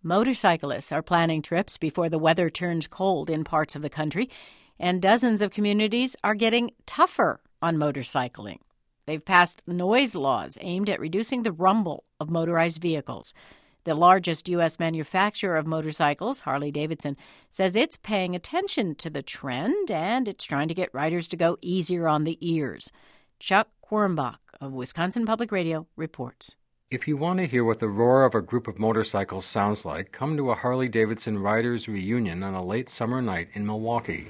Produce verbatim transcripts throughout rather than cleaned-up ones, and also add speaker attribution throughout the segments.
Speaker 1: Motorcyclists are planning trips before the weather turns cold in parts of the country, and dozens of communities are getting tougher on motorcycling. They've passed noise laws aimed at reducing the rumble of motorized vehicles. The largest U S manufacturer of motorcycles, Harley-Davidson, says it's paying attention to the trend and it's trying to get riders to go easier on the ears. Chuck Quirmbach of Wisconsin Public Radio reports.
Speaker 2: If you want to hear what the roar of a group of motorcycles sounds like, come to a Harley-Davidson Riders Reunion on a late summer night in Milwaukee.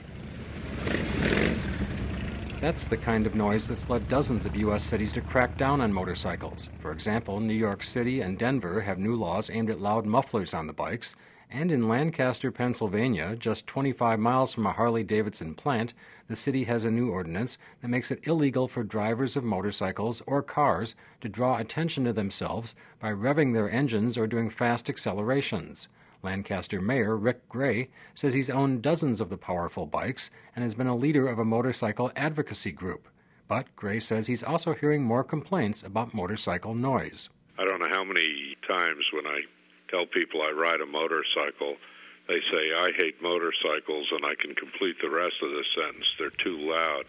Speaker 2: That's the kind of noise that's led dozens of U S cities to crack down on motorcycles. For example, New York City and Denver have new laws aimed at loud mufflers on the bikes, and in Lancaster, Pennsylvania, just twenty-five miles from a Harley-Davidson plant, the city has a new ordinance that makes it illegal for drivers of motorcycles or cars to draw attention to themselves by revving their engines or doing fast accelerations. Lancaster Mayor Rick Gray says he's owned dozens of the powerful bikes and has been a leader of a motorcycle advocacy group. But Gray says he's also hearing more complaints about motorcycle noise.
Speaker 3: I don't know how many times when I tell people I ride a motorcycle, they say, I hate motorcycles, and I can complete the rest of the sentence. They're too loud.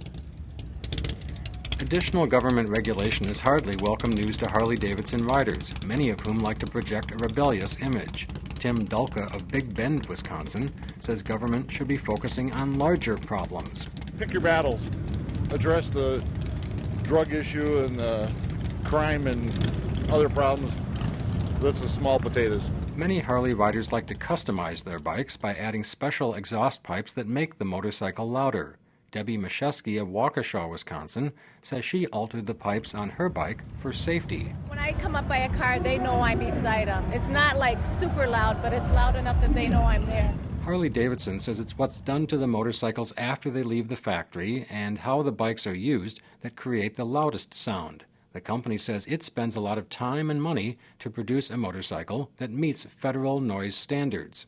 Speaker 2: Additional government regulation is hardly welcome news to Harley-Davidson riders, many of whom like to project a rebellious image. Tim Dulka of Big Bend, Wisconsin, says government should be focusing on larger problems.
Speaker 4: Pick your battles. Address the drug issue and the crime and other problems. This is small potatoes.
Speaker 2: Many Harley riders like to customize their bikes by adding special exhaust pipes that make the motorcycle louder. Debbie Mashesky of Waukesha, Wisconsin, says she altered the pipes on her bike for safety.
Speaker 5: When I come up by a car, they know I'm beside them. It's not like super loud, but it's loud enough that they know I'm there.
Speaker 2: Harley-Davidson says it's what's done to the motorcycles after they leave the factory and how the bikes are used that create the loudest sound. The company says it spends a lot of time and money to produce a motorcycle that meets federal noise standards.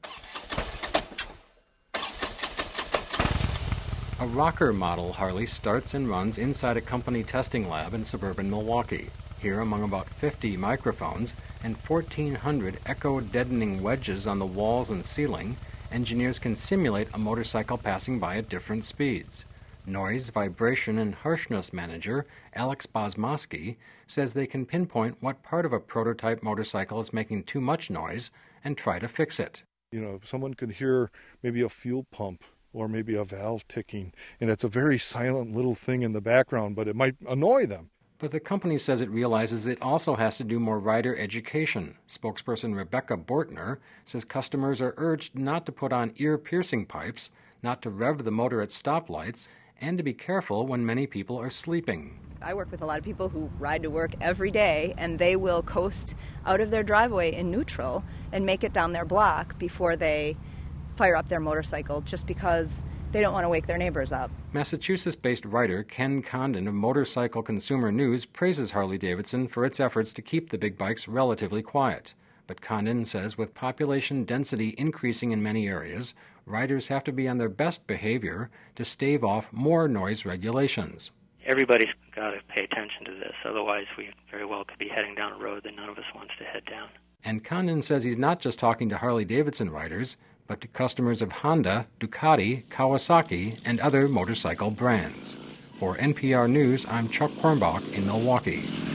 Speaker 2: A rocker model Harley starts and runs inside a company testing lab in suburban Milwaukee. Here, among about fifty microphones and fourteen hundred echo-deadening wedges on the walls and ceiling, engineers can simulate a motorcycle passing by at different speeds. Noise, vibration, and harshness manager Alex Bosmosky says they can pinpoint what part of a prototype motorcycle is making too much noise and try to fix it.
Speaker 4: You know, someone could hear maybe a fuel pump or maybe a valve ticking, and it's a very silent little thing in the background, but it might annoy them.
Speaker 2: But the company says it realizes it also has to do more rider education. Spokesperson Rebecca Bortner says customers are urged not to put on ear-piercing pipes, not to rev the motor at stoplights, and to be careful when many people are sleeping.
Speaker 6: I work with a lot of people who ride to work every day, and they will coast out of their driveway in neutral and make it down their block before they fire up their motorcycle just because they don't want to wake their neighbors up.
Speaker 2: Massachusetts-based writer Ken Condon of Motorcycle Consumer News praises Harley-Davidson for its efforts to keep the big bikes relatively quiet. But Condon says with population density increasing in many areas, riders have to be on their best behavior to stave off more noise regulations.
Speaker 7: Everybody's got to pay attention to this, otherwise we very well could be heading down a road that none of us wants to head down.
Speaker 2: And Condon says he's not just talking to Harley-Davidson riders, but to customers of Honda, Ducati, Kawasaki, and other motorcycle brands. For N P R News, I'm Chuck Quirmbach in Milwaukee.